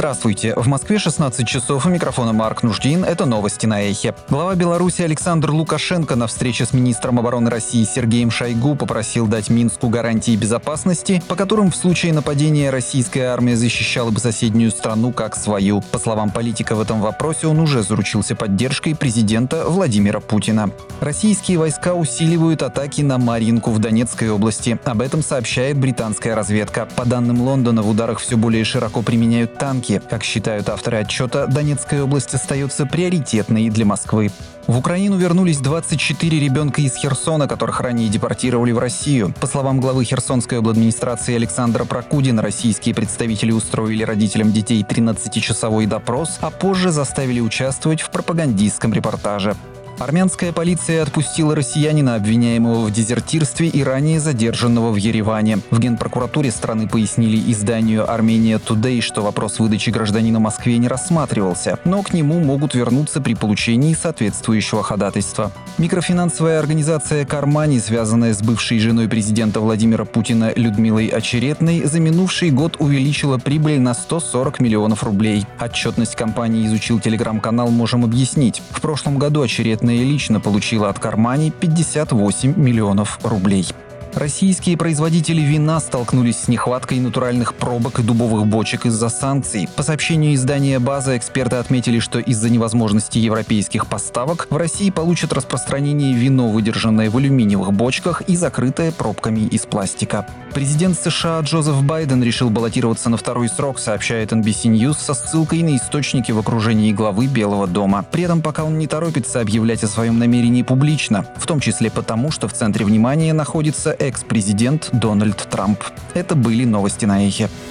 Здравствуйте. В Москве 16 часов. У микрофона Марк Нуждин. Это новости на Эхе. Глава Беларуси Александр Лукашенко на встрече с министром обороны России Сергеем Шойгу попросил дать Минску гарантии безопасности, по которым в случае нападения российская армия защищала бы соседнюю страну как свою. По словам политика, в этом вопросе он уже заручился поддержкой президента Владимира Путина. Российские войска усиливают атаки на Марьинку в Донецкой области. Об этом сообщает британская разведка. По данным Лондона, в ударах все более широко применяют танки. Как считают авторы отчета, Донецкая область остается приоритетной для Москвы. В Украину вернулись 24 ребенка из Херсона, которых ранее депортировали в Россию. По словам главы Херсонской обладминистрации Александра Прокудина, российские представители устроили родителям детей 13-часовой допрос, а позже заставили участвовать в пропагандистском репортаже. Армянская полиция отпустила россиянина, обвиняемого в дезертирстве и ранее задержанного в Ереване. В Генпрокуратуре страны пояснили изданию Armenia Today, что вопрос выдачи гражданина Москве не рассматривался, но к нему могут вернуться при получении соответствующего ходатайства. Микрофинансовая организация «Кармани», связанная с бывшей женой президента Владимира Путина Людмилой Очеретной, за минувший год увеличила прибыль на 140 миллионов рублей. Отчетность компании изучил телеграм-канал «Можем объяснить». В прошлом году Очеретная лично получила от Кармани 58 миллионов рублей. Российские производители вина столкнулись с нехваткой натуральных пробок и дубовых бочек из-за санкций. По сообщению издания «База», эксперты отметили, что из-за невозможности европейских поставок в России получат распространение вино, выдержанное в алюминиевых бочках и закрытое пробками из пластика. Президент США Джозеф Байден решил баллотироваться на второй срок, сообщает NBC News со ссылкой на источники в окружении главы Белого дома. При этом пока он не торопится объявлять о своем намерении публично, в том числе потому, что в центре внимания находится экс-президент Дональд Трамп. Это были новости на Эхе.